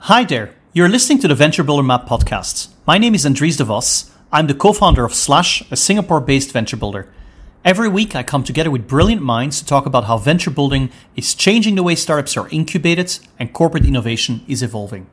Hi there, you're listening to the Venture Builder Map podcast. My name is Andries de Vos. I'm the co-founder of Slash, a Singapore-based venture builder. Every week I come together with brilliant minds to talk about how venture building is changing the way startups are incubated and corporate innovation is evolving.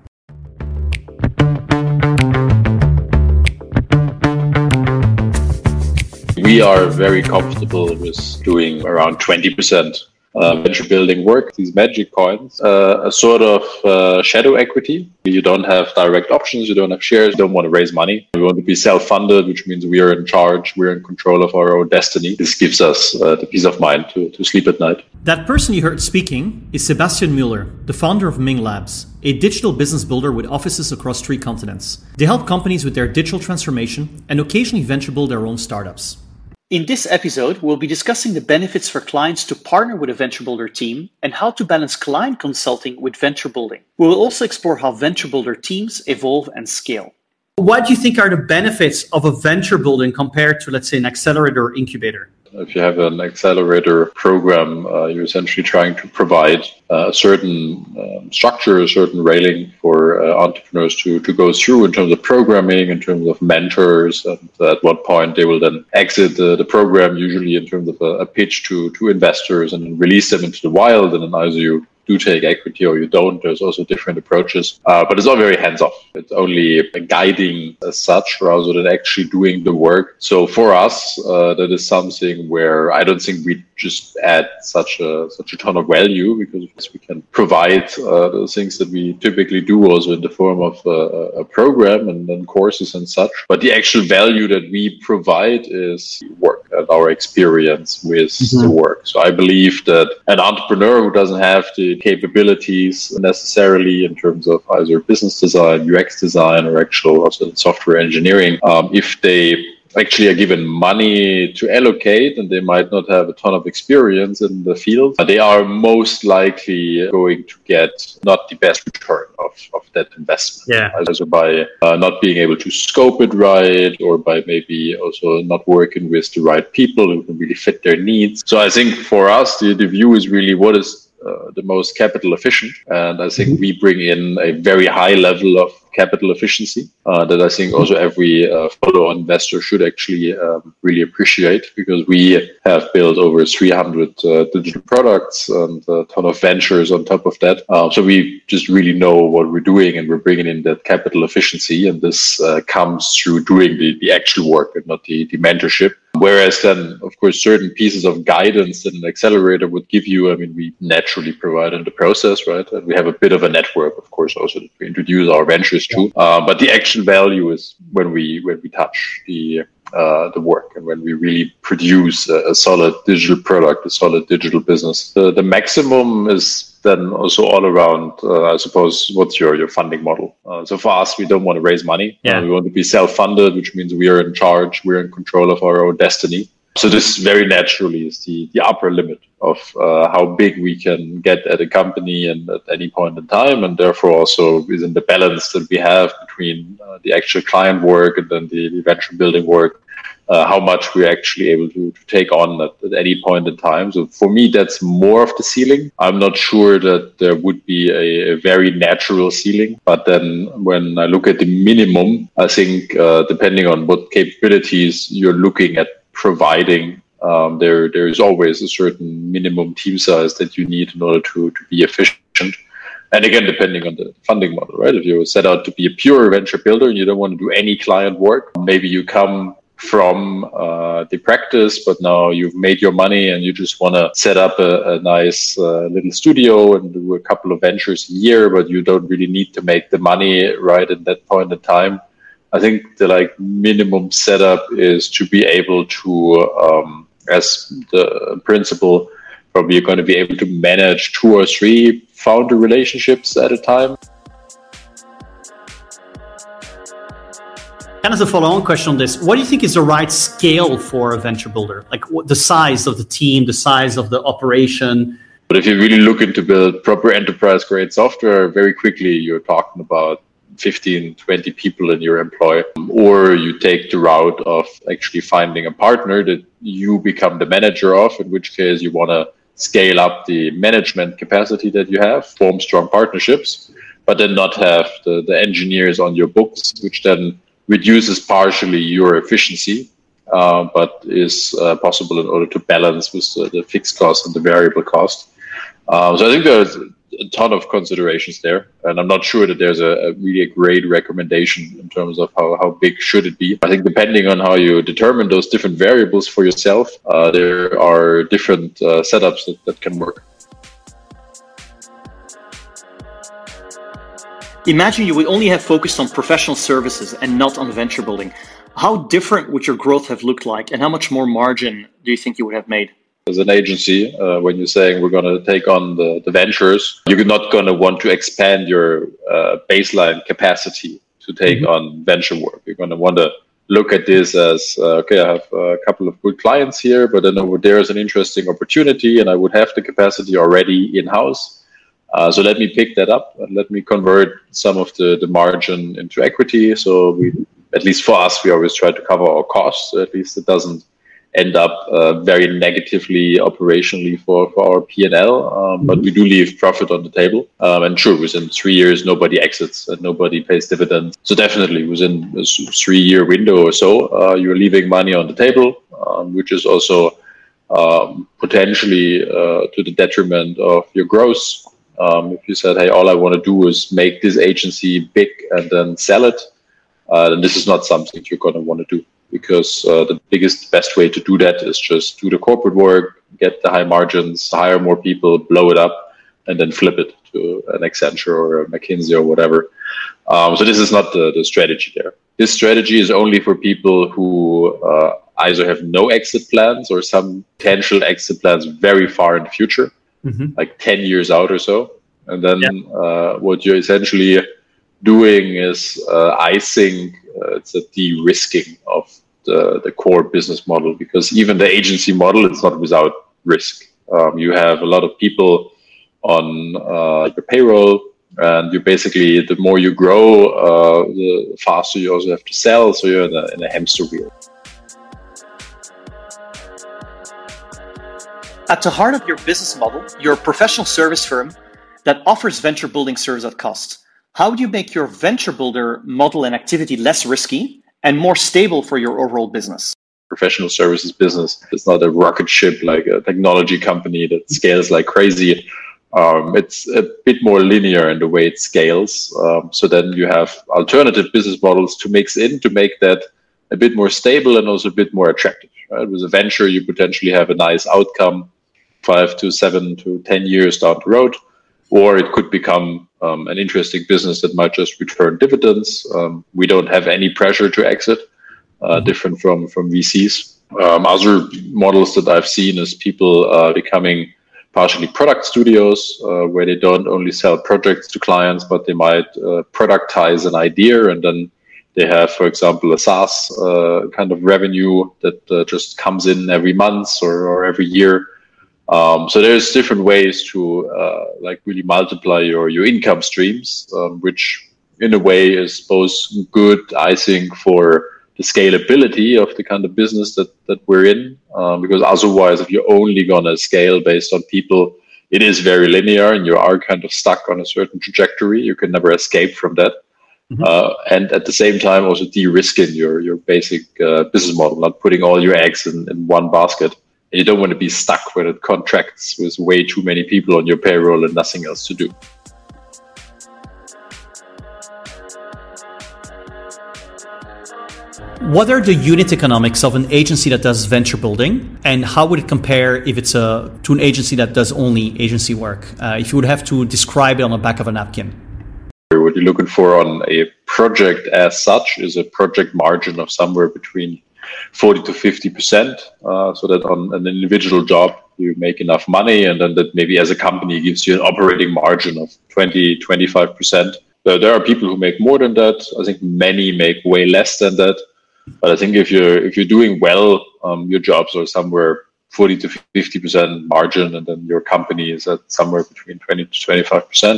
We are very comfortable with doing around 20% venture building work, these magic coins, a sort of shadow equity. You don't have direct options, you don't have shares, you don't want to raise money. We want to be self-funded, which means we are in charge, we're in control of our own destiny. This gives us the peace of mind to sleep at night. That person you heard speaking is Sebastian Müller, the founder of Ming Labs, a digital business builder with offices across 3 continents. They help companies with their digital transformation and occasionally venture build their own startups. In this episode, we'll be discussing the benefits for clients to partner with a venture builder team and how to balance client consulting with venture building. We will also explore how venture builder teams evolve and scale. What do you think are the benefits of a venture building compared to, let's say, an accelerator or incubator? If you have an accelerator program, you're essentially trying to provide a certain structure, a certain railing for entrepreneurs to go through in terms of programming, in terms of mentors, and at what point they will then exit the program, usually in terms of a pitch to investors and release them into the wild. And then either you do take equity or you don't. There's also different approaches, but it's all very hands-off. It's only guiding as such rather than actually doing the work. So for us, that is something where I don't think we just add such a ton of value, because we can provide the things that we typically do also in the form of a program and then courses and such. But the actual value that we provide is work and our experience with the work. So I believe that an entrepreneur who doesn't have the capabilities necessarily in terms of either business design, UX design, or actual also software engineering, if they actually are given money to allocate and they might not have a ton of experience in the field, they are most likely going to get not the best return of that investment. Yeah. Also by not being able to scope it right, or by maybe also not working with the right people who can really fit their needs. So I think for us, the view is really what is the most capital efficient. And I think we bring in a very high level of capital efficiency that I think also every follow-on investor should actually really appreciate, because we have built over 300 digital products and a ton of ventures on top of that. So we just really know what we're doing, and we're bringing in that capital efficiency. And this comes through doing the actual work and not the mentorship. Whereas then, of course, certain pieces of guidance that an accelerator would give you, I mean, we naturally provide in the process, right? And we have a bit of a network, of course, also to introduce our ventures to. But the actual value is when we touch the work and when we really produce a solid digital product, a solid digital business. The maximum is then also all around, I suppose, what's your funding model? So for us, we don't want to raise money. We want to be self-funded, which means we are in charge, we're in control of our own destiny. So this very naturally is the upper limit of how big we can get at a company and at any point in time, and therefore also is in the balance that we have between the actual client work and then the venture building work. How much we're actually able to take on at any point in time. So for me, that's more of the ceiling. I'm not sure that there would be a very natural ceiling. But then when I look at the minimum, I think depending on what capabilities you're looking at providing, there is always a certain minimum team size that you need in order to be efficient. And again, depending on the funding model, right? If you set out to be a pure venture builder and you don't want to do any client work, maybe you come from the practice, but now you've made your money and you just want to set up a nice little studio and do a couple of ventures a year, but you don't really need to make the money right at that point in time. I think the minimum setup is to be able to, as the principal, probably you're going to be able to manage 2 or 3 founder relationships at a time. And as a follow-on question on this, what do you think is the right scale for a venture builder? Like the size of the team, the size of the operation? But if you're really looking to build proper enterprise-grade software, very quickly you're talking about 15, 20 people in your employ. Or you take the route of actually finding a partner that you become the manager of, in which case you want to scale up the management capacity that you have, form strong partnerships. but then not have the engineers on your books, which then reduces partially your efficiency, but is possible in order to balance with the fixed cost and the variable cost. So I think there's a ton of considerations there, and I'm not sure that there's a really great recommendation in terms of how big should it be. I think depending on how you determine those different variables for yourself, there are different setups that can work. Imagine you would only have focused on professional services and not on venture building. How different would your growth have looked like, and how much more margin do you think you would have made? As an agency, when you're saying we're going to take on the ventures, you're not going to want to expand your baseline capacity to take on venture work. You're going to want to look at this as, okay, I have a couple of good clients here, but then over there is an interesting opportunity and I would have the capacity already in-house. So let me pick that up and let me convert some of the margin into equity. So we, at least for us, we always try to cover our costs. So at least it doesn't end up very negatively operationally for our P&L, but we do leave profit on the table. And sure, within 3 years, nobody exits and nobody pays dividends. So definitely within a 3-year window or so, you're leaving money on the table, which is also potentially to the detriment of your growth. If you said, hey, all I want to do is make this agency big and then sell it, then this is not something you're going to want to do. Because the best way to do that is just do the corporate work, get the high margins, hire more people, blow it up, and then flip it to an Accenture or a McKinsey or whatever. So this is not the strategy there. This strategy is only for people who either have no exit plans or some potential exit plans very far in the future, like 10 years out or so. And then what you're essentially doing is icing, it's a de-risking of the core business model, because even the agency model, it's not without risk. You have a lot of people on your payroll, and you basically, the more you grow, the faster you also have to sell. So you're in a hamster wheel. At the heart of your business model, you're a professional service firm that offers venture building service at cost. How do you make your venture builder model and activity less risky and more stable for your overall business? Professional services business is not a rocket ship like a technology company that scales like crazy. It's a bit more linear in the way it scales. So then you have alternative business models to mix in to make that a bit more stable and also a bit more attractive. Right? With a venture, you potentially have a nice outcome 5 to 7 to 10 years down the road, or it could become an interesting business that might just return dividends. We don't have any pressure to exit, different from VCs. Other models that I've seen is people becoming partially product studios, where they don't only sell projects to clients, but they might productize an idea, and then they have, for example, a SaaS kind of revenue that just comes in every month or every year. So there's different ways to like really multiply your income streams, which in a way is both good icing for the scalability of the kind of business that we're in, because otherwise, if you're only going to scale based on people, it is very linear and you are kind of stuck on a certain trajectory. You can never escape from that. And at the same time, also de-risking your basic business model, not putting all your eggs in one basket. And you don't want to be stuck when it contracts with way too many people on your payroll and nothing else to do. What are the unit economics of an agency that does venture building, and how would it compare if it's to an agency that does only agency work? If you would have to describe it on the back of a napkin. What you're looking for on a project as such is a project margin of somewhere between 40 to 50%, so that on an individual job you make enough money, and then that maybe as a company gives you an operating margin of 20, 25%. There are people who make more than that. I think many make way less than that. But I think if you're doing well, your jobs are somewhere 40 to 50% margin, and then your company is at somewhere between 20 to 25%.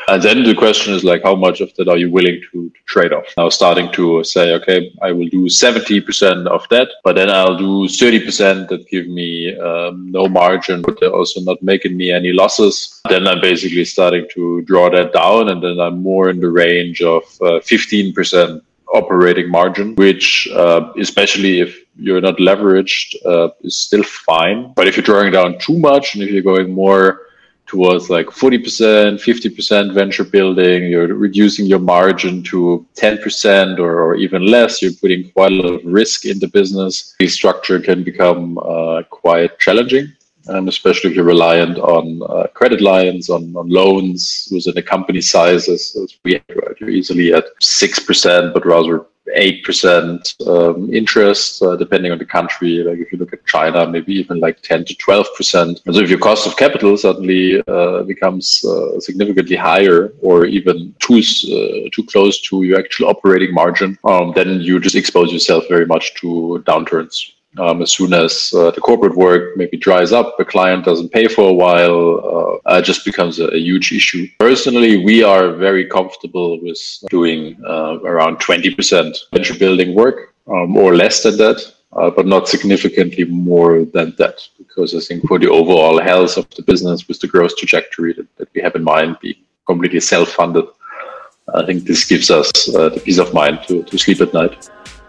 And then the question is like, how much of that are you willing to trade off? Now starting to say, okay, I will do 70% of that, but then I'll do 30% that give me no margin, but they're also not making me any losses. Then I'm basically starting to draw that down, and then I'm more in the range of 15% operating margin, which especially if you're not leveraged, is still fine. But if you're drawing down too much, and if you're going more towards like 40%, 50% venture building, you're reducing your margin to 10% or even less, you're putting quite a lot of risk in the business. The structure can become quite challenging. Especially if you're reliant on credit lines, on loans within a company size as we have, right? You're easily at 6%, but rather 8% interest, depending on the country. Like if you look at China, maybe even like 10 to 12%. And so if your cost of capital suddenly becomes significantly higher, or even too close to your actual operating margin, then you just expose yourself very much to downturns. As soon as the corporate work maybe dries up, the client doesn't pay for a while, it just becomes a huge issue. Personally, we are very comfortable with doing around 20% venture building work, or less than that, but not significantly more than that, because I think for the overall health of the business, with the growth trajectory that we have in mind, being completely self-funded, I think this gives us the peace of mind to sleep at night.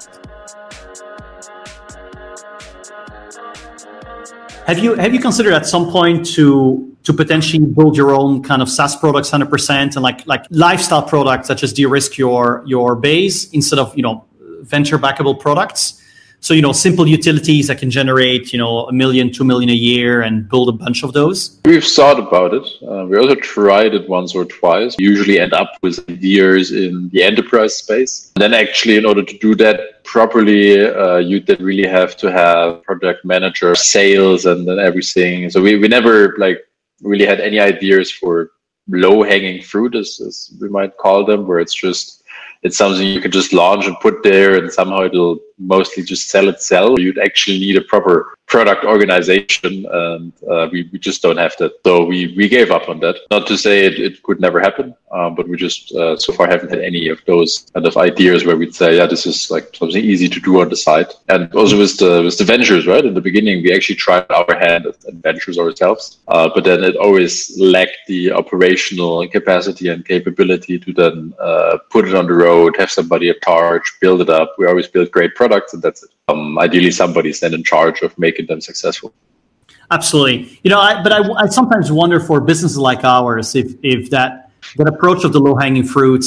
Have you considered at some point to potentially build your own kind of SaaS products 100% and like lifestyle products that just de-risk your base instead of, venture backable products? So, simple utilities that can generate, $1 million, $2 million a year and build a bunch of those? We've thought about it. We also tried it once or twice. We usually end up with ideas in the enterprise space. And then actually, in order to do that properly, you then really have to have project manager, sales, and then everything. So we never really had any ideas for low-hanging fruit, as we might call them, where it's something you can just launch and put there, and somehow it'll mostly just sell itself. You'd actually need a proper product organization, and we just don't have that. So we gave up on that. Not to say it could never happen, but we just so far haven't had any of those kind of ideas where we'd say, yeah, this is like something easy to do on the side. And also with the ventures, right? In the beginning, we actually tried our hand at ventures ourselves, but then it always lacked the operational capacity and capability to then put it on the road, have somebody in charge, build it up. We always build great products, and that's it. Ideally, somebody's then in charge of making them successful. Absolutely. I sometimes wonder for businesses like ours if that approach of the low-hanging fruits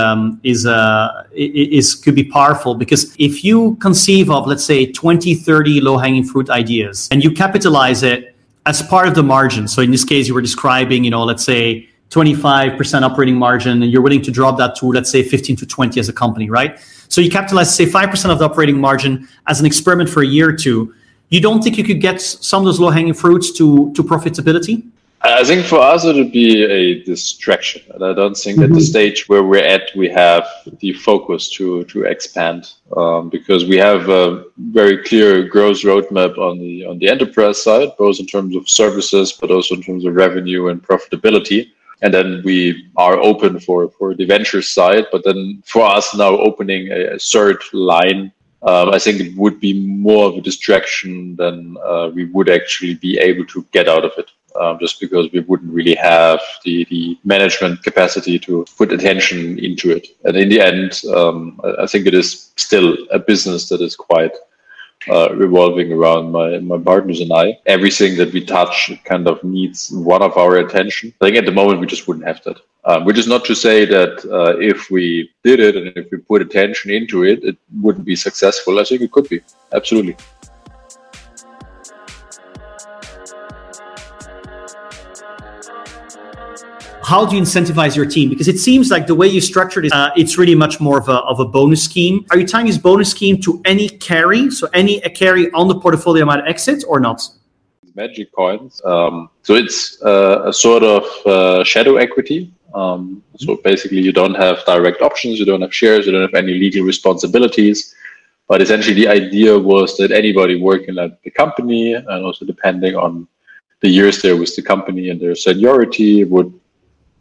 could be powerful, because if you conceive of, let's say, 20, 30 low-hanging fruit ideas and you capitalize it as part of the margin. So in this case, you were describing, let's say 25% operating margin, and you're willing to drop that to, let's say, 15 to 20 as a company, right? So you capitalize, say, 5% of the operating margin as an experiment for a year or two. You don't think you could get some of those low-hanging fruits to profitability? I think for us, it would be a distraction. And I don't think at the stage where we're at, we have the focus to expand, because we have a very clear growth roadmap on the enterprise side, both in terms of services, but also in terms of revenue and profitability. And then we are open for the venture side. But then for us now opening a third line, I think it would be more of a distraction than we would actually be able to get out of it. Just because we wouldn't really have the management capacity to put attention into it. And in the end, I think it is still a business that is quite revolving around my partners and I. Everything that we touch kind of needs one of our attention. I think at the moment we just wouldn't have that. Which is not to say that if we did it and if we put attention into it, it wouldn't be successful. I think it could be. Absolutely. How do you incentivize your team? Because it seems like the way you structured it, it's really much more of a bonus scheme. Are you tying this bonus scheme to any carry? So any carry on the portfolio might exit or not? Magic coins. So it's a sort of shadow equity. So basically you don't have direct options, you don't have shares, you don't have any legal responsibilities. But essentially the idea was that anybody working at the company, and also depending on the years there with the company and their seniority, would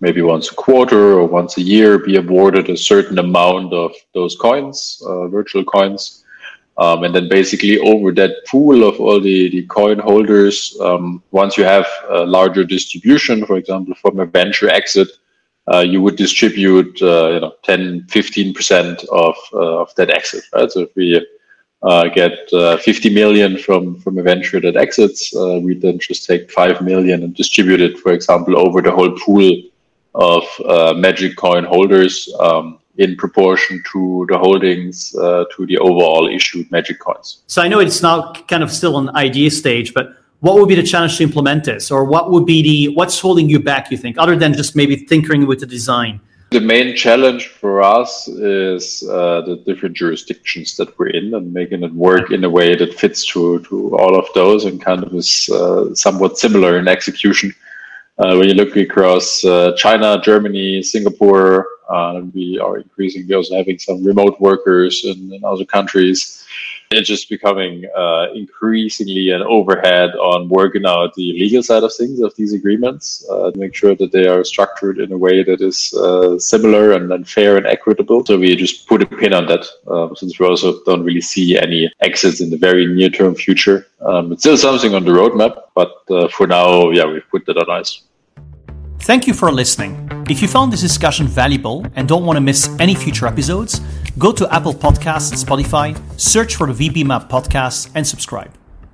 maybe once a quarter or once a year be awarded a certain amount of those coins, virtual coins. And then basically over that pool of all the coin holders, once you have a larger distribution, for example, from a venture exit, you would distribute 10-15% of that exit, right? So if we get 50 million from a venture that exits, we then just take 5 million and distribute it, for example, over the whole pool of Magic coin holders in proportion to the holdings to the overall issued Magic coins. So I know it's now kind of still an idea stage, but what would be the challenge to implement this? Or what's holding you back, you think, other than just maybe tinkering with the design? The main challenge for us is the different jurisdictions that we're in and making it work in a way that fits to all of those and kind of is somewhat similar in execution. When you look across China, Germany, Singapore, we are increasingly also having some remote workers in other countries. It's just becoming increasingly an overhead on working out the legal side of things of these agreements to make sure that they are structured in a way that is similar and fair and equitable. So we just put a pin on that since we also don't really see any exits in the very near-term future. It's still something on the roadmap, but for now, we've put that on ice. Thank you for listening. If you found this discussion valuable and don't want to miss any future episodes, go to Apple Podcasts and Spotify, search for the VB Map podcast and subscribe.